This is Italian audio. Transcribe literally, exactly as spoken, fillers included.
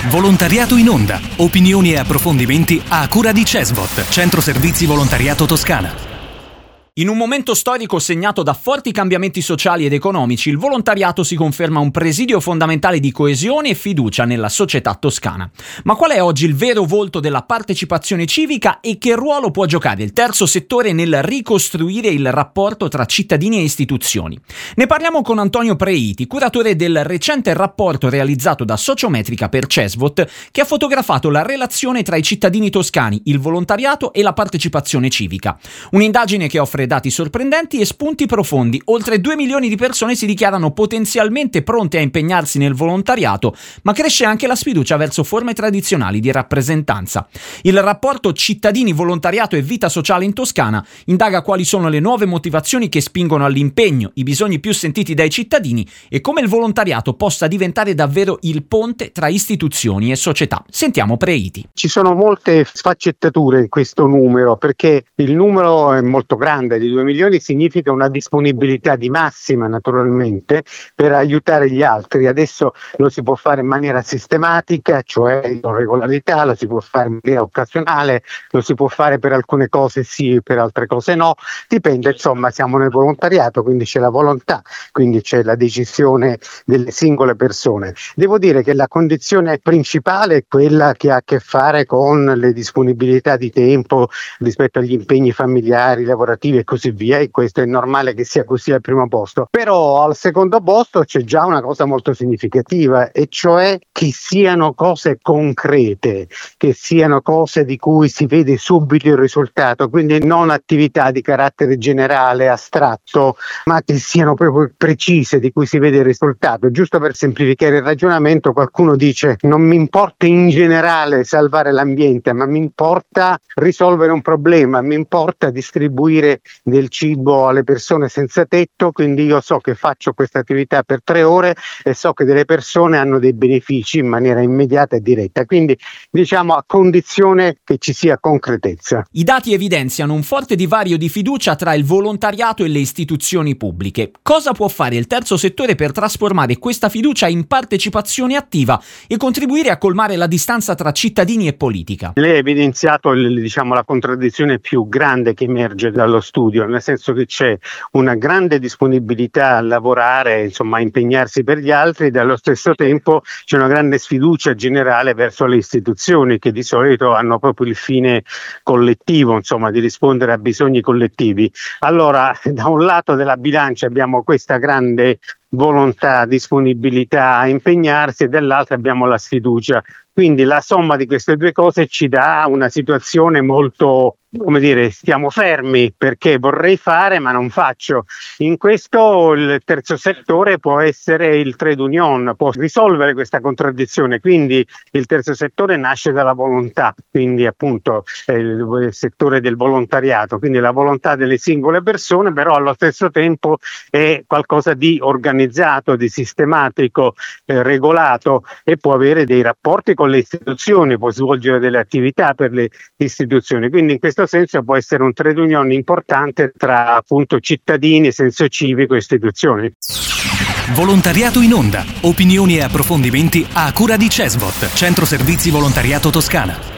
Volontariato in onda. Opinioni e approfondimenti a cura di Cesvot, Centro Servizi Volontariato Toscana. In un momento storico segnato da forti cambiamenti sociali ed economici, il volontariato si conferma un presidio fondamentale di coesione e fiducia nella società toscana. Ma qual è oggi il vero volto della partecipazione civica e che ruolo può giocare il terzo settore nel ricostruire il rapporto tra cittadini e istituzioni? Ne parliamo con Antonio Preiti, curatore del recente rapporto realizzato da Sociometrica per Cesvot, che ha fotografato la relazione tra i cittadini toscani, il volontariato e la partecipazione civica. Un'indagine che offre dati sorprendenti e spunti profondi. Oltre due milioni di persone si dichiarano potenzialmente pronte a impegnarsi nel volontariato, ma cresce anche la sfiducia verso forme tradizionali di rappresentanza. Il rapporto cittadini, volontariato e vita sociale in Toscana indaga quali sono le nuove motivazioni che spingono all'impegno, i bisogni più sentiti dai cittadini e come il volontariato possa diventare davvero il ponte tra istituzioni e società. Sentiamo Preiti. Ci sono molte sfaccettature in questo numero, perché il numero è molto grande. Di due milioni significa una disponibilità di massima, naturalmente, per aiutare gli altri. Adesso lo si può fare in maniera sistematica, cioè con regolarità, lo si può fare in maniera occasionale, lo si può fare per alcune cose sì, per altre cose no, dipende, insomma, siamo nel volontariato, quindi c'è la volontà, quindi c'è la decisione delle singole persone. Devo dire che la condizione principale è quella che ha a che fare con le disponibilità di tempo rispetto agli impegni familiari, lavorativi e così via, e questo è normale che sia così al primo posto. Però al secondo posto c'è già una cosa molto significativa, e cioè che siano cose concrete, che siano cose di cui si vede subito il risultato, quindi non attività di carattere generale, astratto, ma che siano proprio precise, di cui si vede il risultato. Giusto per semplificare il ragionamento, qualcuno dice: non mi importa in generale salvare l'ambiente, ma mi importa risolvere un problema, mi importa distribuire del cibo alle persone senza tetto, quindi io so che faccio questa attività per tre ore e so che delle persone hanno dei benefici in maniera immediata e diretta, quindi diciamo a condizione che ci sia concretezza. I dati evidenziano un forte divario di fiducia tra il volontariato e le istituzioni pubbliche. Cosa può fare il terzo settore per trasformare questa fiducia in partecipazione attiva e contribuire a colmare la distanza tra cittadini e politica? Lei ha evidenziato diciamo la contraddizione più grande che emerge dallo studio, nel senso che c'è una grande disponibilità a lavorare, insomma a impegnarsi per gli altri, e dallo stesso tempo c'è una grande sfiducia generale verso le istituzioni, che di solito hanno proprio il fine collettivo, insomma di rispondere a bisogni collettivi. Allora, da un lato della bilancia abbiamo questa grande volontà, disponibilità a impegnarsi, e dall'altra abbiamo la sfiducia. Quindi la somma di queste due cose ci dà una situazione molto, come dire, stiamo fermi perché vorrei fare ma non faccio. In questo il terzo settore può essere il trade union, può risolvere questa contraddizione. Quindi il terzo settore nasce dalla volontà, quindi appunto è il settore del volontariato, quindi la volontà delle singole persone, però allo stesso tempo è qualcosa di organizzato, di sistematico, eh, regolato, e può avere dei rapporti con le istituzioni, può svolgere delle attività per le istituzioni. Quindi in questo senso può essere un trade union importante tra appunto cittadini, senso civico e istituzioni. Volontariato in onda. Opinioni e approfondimenti a cura di Cesvot, Centro Servizi Volontariato Toscana.